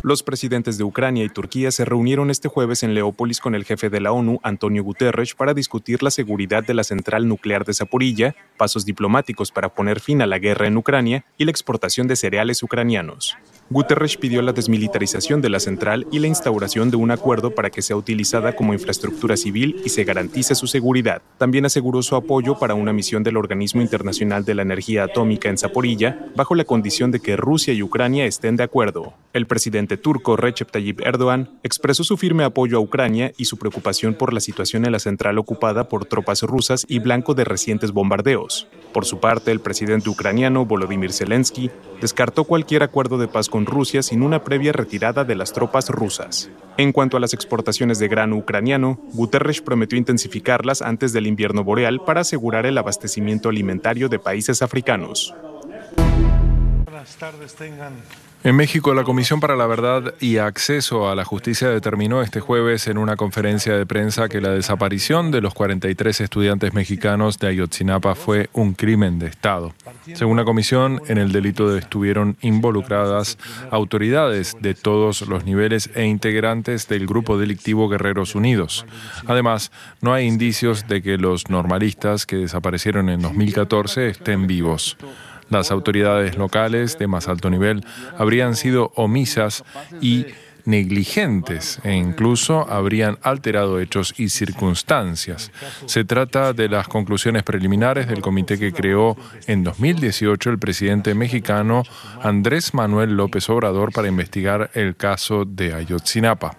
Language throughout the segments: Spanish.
Los presidentes de Ucrania y Turquía se reunieron este jueves en Leópolis con el jefe de la ONU, Antonio Guterres, para discutir la seguridad de la central nuclear de Zaporilla, pasos diplomáticos para poner fin a la guerra en Ucrania y la exportación de cereales ucranianos. Guterres pidió la desmilitarización de la central y la instauración de un acuerdo para que sea utilizada como infraestructura civil y se garantice su seguridad. También aseguró su apoyo para una misión del Organismo Internacional de la Energía Atómica en Zaporilla, bajo la condición de que Rusia y Ucrania estén de acuerdo. El presidente turco Recep Tayyip Erdogan expresó su firme apoyo a Ucrania y su preocupación por la situación en la central ocupada por tropas rusas y blanco de recientes bombardeos. Por su parte, el presidente ucraniano Volodymyr Zelensky descartó cualquier acuerdo de paz con Rusia sin una previa retirada de las tropas rusas. En cuanto a las exportaciones de grano ucraniano, Guterres prometió intensificarlas antes del invierno boreal para asegurar el abastecimiento alimentario de países africanos. Buenas tardes, En México, la Comisión para la Verdad y Acceso a la Justicia determinó este jueves en una conferencia de prensa que la desaparición de los 43 estudiantes mexicanos de Ayotzinapa fue un crimen de Estado. Según la comisión, en el delito estuvieron involucradas autoridades de todos los niveles e integrantes del grupo delictivo Guerreros Unidos. Además, no hay indicios de que los normalistas que desaparecieron en 2014 estén vivos. Las autoridades locales de más alto nivel habrían sido omisas y negligentes e incluso habrían alterado hechos y circunstancias. Se trata de las conclusiones preliminares del comité que creó en 2018 el presidente mexicano Andrés Manuel López Obrador para investigar el caso de Ayotzinapa.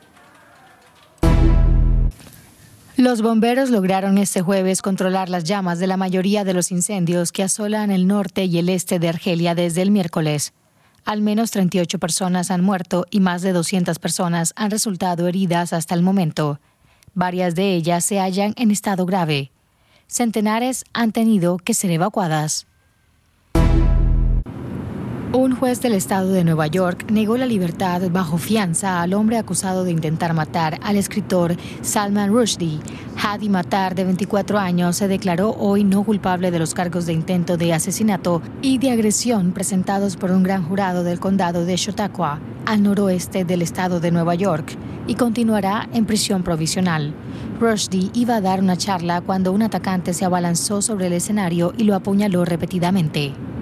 Los bomberos lograron este jueves controlar las llamas de la mayoría de los incendios que asolan el norte y el este de Argelia desde el miércoles. Al menos 38 personas han muerto y más de 200 personas han resultado heridas hasta el momento. Varias de ellas se hallan en estado grave. Centenares han tenido que ser evacuadas. Un juez del estado de Nueva York negó la libertad bajo fianza al hombre acusado de intentar matar al escritor Salman Rushdie. Hadi Matar, de 24 años, se declaró hoy no culpable de los cargos de intento de asesinato y de agresión presentados por un gran jurado del condado de Chautauqua, al noroeste del estado de Nueva York, y continuará en prisión provisional. Rushdie iba a dar una charla cuando un atacante se abalanzó sobre el escenario y lo apuñaló repetidamente.